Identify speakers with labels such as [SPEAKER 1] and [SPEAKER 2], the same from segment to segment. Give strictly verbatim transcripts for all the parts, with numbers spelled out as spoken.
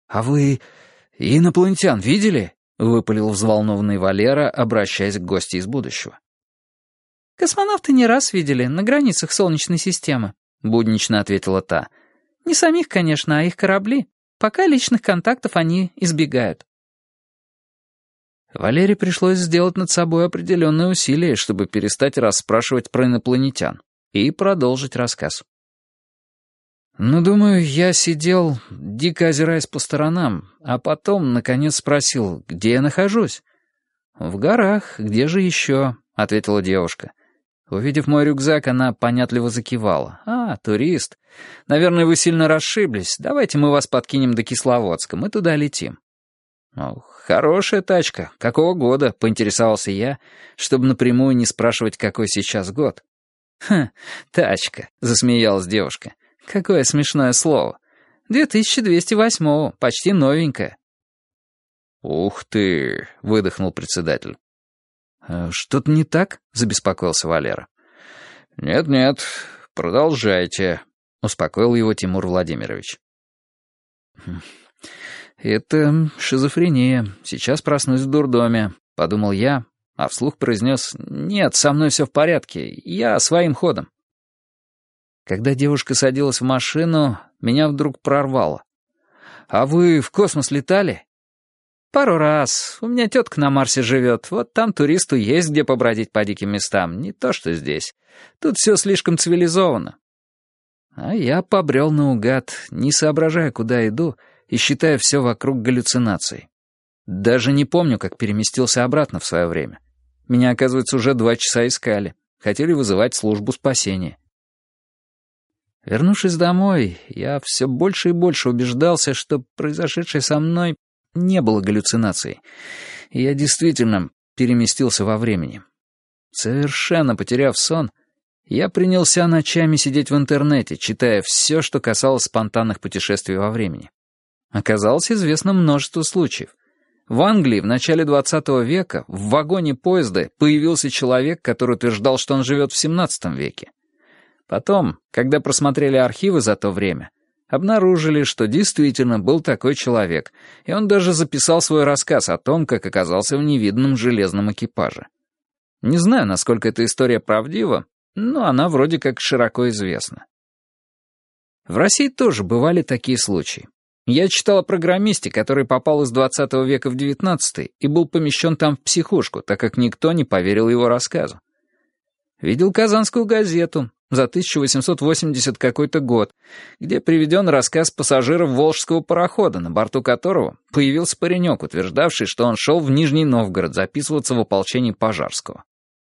[SPEAKER 1] «А вы инопланетян видели?» — выпалил взволнованный Валера, обращаясь к гости из будущего.
[SPEAKER 2] «Космонавты не раз видели на границах Солнечной системы», — буднично ответила та. «Не самих, конечно, а их корабли. Пока личных контактов они избегают».
[SPEAKER 1] Валере пришлось сделать над собой определенные усилия, чтобы перестать расспрашивать про инопланетян, и продолжить рассказ. Ну, думаю, я сидел, дико озираясь по сторонам, а потом, наконец, спросил, где я нахожусь. «В горах, где же еще?» — ответила девушка. Увидев мой рюкзак, она понятливо закивала. «А, турист. Наверное, вы сильно расшиблись. Давайте мы вас подкинем до Кисловодска, мы туда летим». «Ну, хорошая тачка. Какого года?» — поинтересовался я, чтобы напрямую не спрашивать, какой сейчас год. «Ха, тачка», — засмеялась девушка. «Какое смешное слово. две тысячи двести восьмого, почти новенькая». «Ух ты!» — выдохнул председатель. «Что-то не так?» — забеспокоился Валера. «Нет-нет, продолжайте», — успокоил его Тимур Владимирович. «Это шизофрения. Сейчас проснусь в дурдоме», — подумал я, а вслух произнес: «Нет, со мной все в порядке, я своим ходом». Когда девушка садилась в машину, меня вдруг прорвало. «А вы в космос летали?» «Пару раз. У меня тетка на Марсе живет. Вот там туристу есть где побродить по диким местам. Не то, что здесь. Тут все слишком цивилизовано». А я побрел наугад, не соображая, куда иду, и считая все вокруг галлюцинацией. Даже не помню, как переместился обратно в свое время. Меня, оказывается, уже два часа искали. Хотели вызывать службу спасения. Вернувшись домой, я все больше и больше убеждался, что произошедшее со мной не было галлюцинацией, и я действительно переместился во времени. Совершенно потеряв сон, я принялся ночами сидеть в интернете, читая все, что касалось спонтанных путешествий во времени. Оказалось известно множество случаев. В Англии в начале двадцатого века в вагоне поезда появился человек, который утверждал, что он живет в семнадцатом веке. Потом, когда просмотрели архивы за то время, обнаружили, что действительно был такой человек, и он даже записал свой рассказ о том, как оказался в невиданном железном экипаже. Не знаю, насколько эта история правдива, но она вроде как широко известна. В России тоже бывали такие случаи. Я читал о программисте, который попал из двадцатого века в девятнадцатый и был помещен там в психушку, так как никто не поверил его рассказу. Видел «Казанскую газету» за тысяча восемьсот восемьдесят какой-то год, где приведен рассказ пассажиров волжского парохода, на борту которого появился паренек, утверждавший, что он шел в Нижний Новгород записываться в ополчении Пожарского.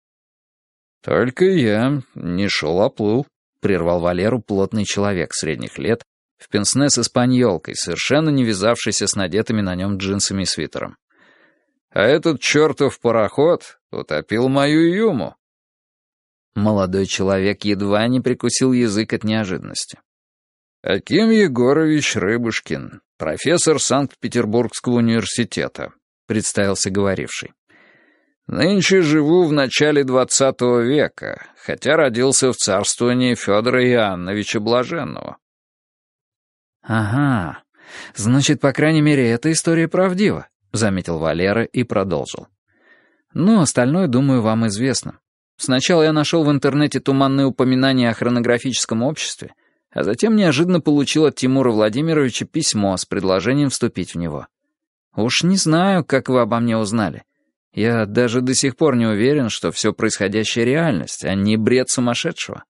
[SPEAKER 1] «Только я не шел, а плыл», — прервал Валеру плотный человек средних лет в пенсне с испаньолкой, совершенно не вязавшийся с надетыми на нем джинсами и свитером. «А этот чертов пароход утопил мою Юму». Молодой человек едва не прикусил язык от неожиданности. «Аким Егорович Рыбушкин, профессор Санкт-Петербургского университета», — представился говоривший. «Нынче живу в начале двадцатого века, хотя родился в царствовании Федора Иоанновича Блаженного». «Ага, значит, по крайней мере, эта история правдива», — заметил Валера и продолжил. «Ну, остальное, думаю, вам известно. Сначала я нашел в интернете туманные упоминания о хронографическом обществе, а затем неожиданно получил от Тимура Владимировича письмо с предложением вступить в него. Уж не знаю, как вы обо мне узнали. Я даже до сих пор не уверен, что все происходящее реальность, а не бред сумасшедшего».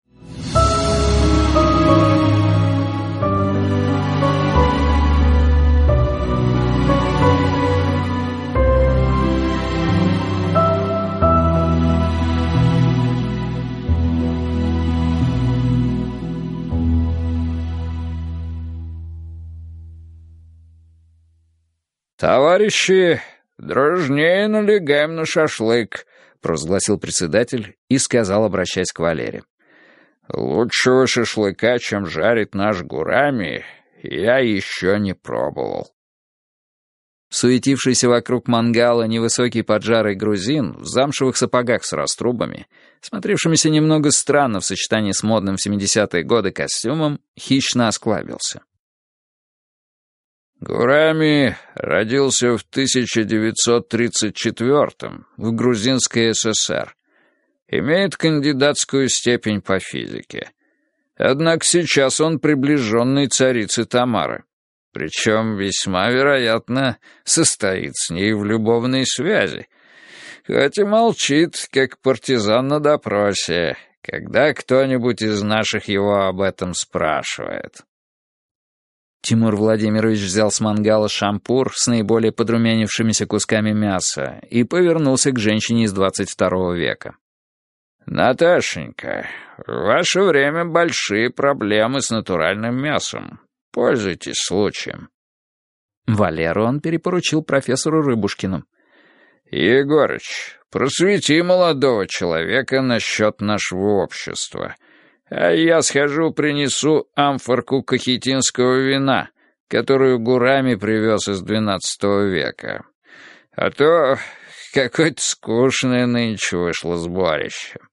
[SPEAKER 3] «Товарищи, дружнее налегаем на шашлык», — провозгласил председатель и сказал, обращаясь к Валере. «Лучшего шашлыка, чем жарит наш гурами, я еще не пробовал».
[SPEAKER 1] Суетившийся вокруг мангала невысокий поджарый грузин в замшевых сапогах с раструбами, смотревшимися немного странно в сочетании с модным в семидесятые годы костюмом, хищно осклабился.
[SPEAKER 3] Гурами родился в тысяча девятьсот тридцать четвёртом в Грузинской ССР. Имеет кандидатскую степень по физике. Однако сейчас он приближенный царицы Тамары. Причем весьма вероятно состоит с ней в любовной связи. Хоть и молчит, как партизан на допросе, когда кто-нибудь из наших его об этом спрашивает.
[SPEAKER 1] Тимур Владимирович взял с мангала шампур с наиболее подрумянившимися кусками мяса и повернулся к женщине из двадцать второго века.
[SPEAKER 3] «Наташенька, в ваше время большие проблемы с натуральным мясом. Пользуйтесь случаем».
[SPEAKER 1] Валеру он перепоручил профессору Рыбушкину.
[SPEAKER 3] «Егорыч, просвети молодого человека насчет нашего общества. А я схожу принесу амфорку кахетинского вина, которую Гурами привез из двенадцатого века. А то какое-то скучное нынче вышло сборище».